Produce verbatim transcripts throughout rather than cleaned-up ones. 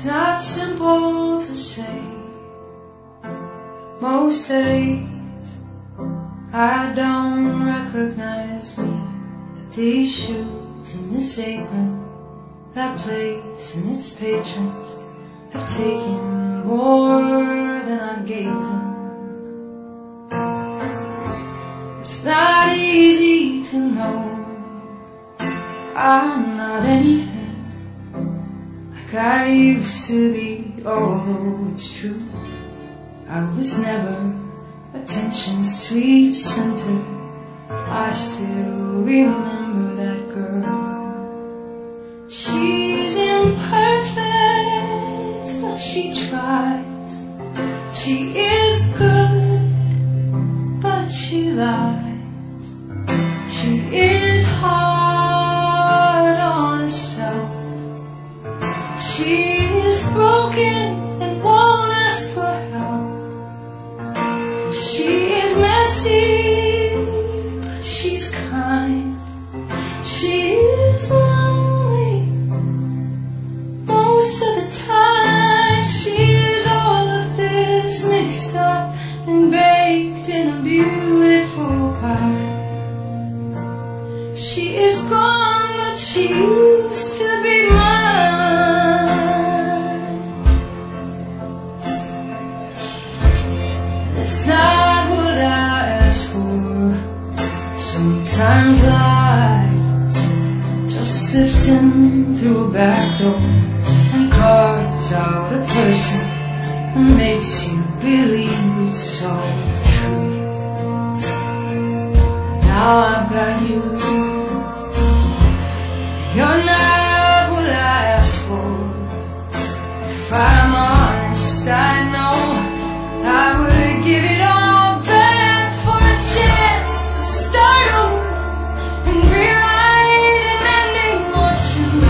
It's not simple to say. Most days I don't recognize me. That these shoes and this apron, that place and its patrons have taken more than I gave them. It's not easy to know I'm not anything like I used to be, although it's true I was never attention's sweet center. I still remember that girl. She's imperfect, but she tries. She is good, but she lies. She is hard on herself. She is broken and won't ask for help. She is messy, but she's kind. She is lonely most of the time. She is all of this mixed up and baked in a beautiful pie. She is gone, but she used to be mine. It's not what I asked for. Sometimes life just slips in through a back door and carves out a person and makes you believe it's so true. Now I've got you. You're not what I asked for. If I'm honest, I know I would give it all back for a chance to start over and rewrite an ending or two.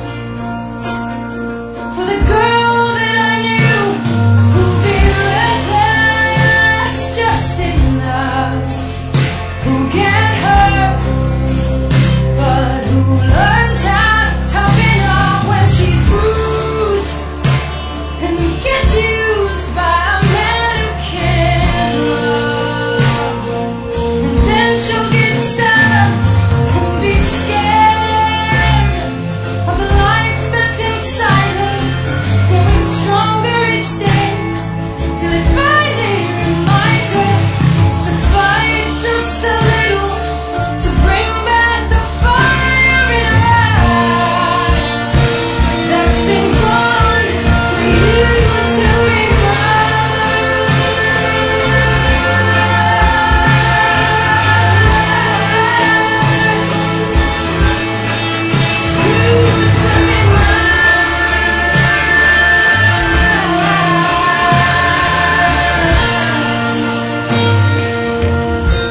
For the girl that I knew who'd be reckless just enough, who get hurt but who learns how to tough it up when she's bruised and gets used by a man who can't love. And then she'll get stuck and be scared of the life that's inside her, growing stronger each day till it finally reminds her to fight just a little, to bring back the fire in her eyes that's been gone. We used to be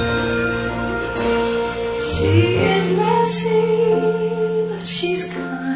She is messy, but she's kind.